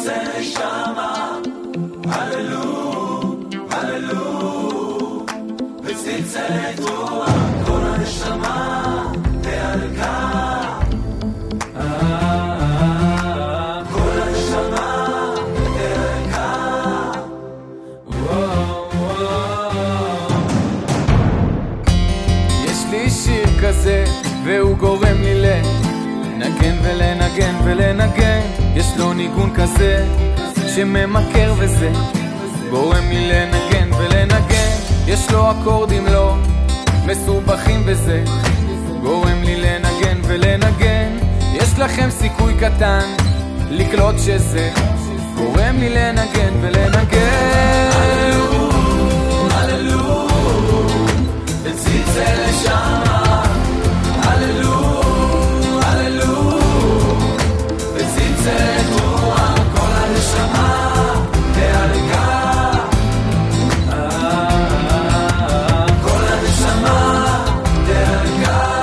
לשמה, הללו, הללו, וצלצלת רוח כל הנשמה תעלקה, כל הנשמה תעלקה. יש לי שיר כזה והוא גורם לי לנגן ולנגן ולנגן, יש לו ניגון כזה שממכר וזה גורם לי לנגן ולנגן, יש לו אקורדים לא מסובכים וזה גורם לי לנגן ולנגן, יש לכם סיכוי קטן לקלוט שזה גורם לי לנגן ולנגן. הללו, הללו, וצלצל לשמה, הללו, הללו, וצלצל רוח כל הנשמה תעלקה, כל הנשמה תעלקה.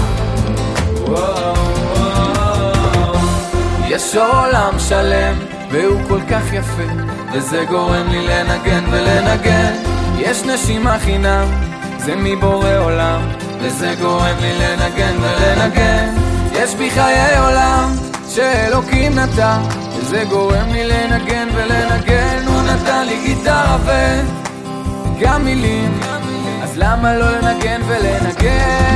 יש עולם שלם והוא כל כך יפה וזה גורם לי לנגן ולנגן, יש נשימה חינם זה מבורא עולם וזה גורם לי לנגן ולנגן, יש בי חיי עולם שאלוקים נתן וזה גורם לי לנגן ולנגן, הוא נתן לי גיטרה וגם מילים, אז למה לא לנגן ולנגן?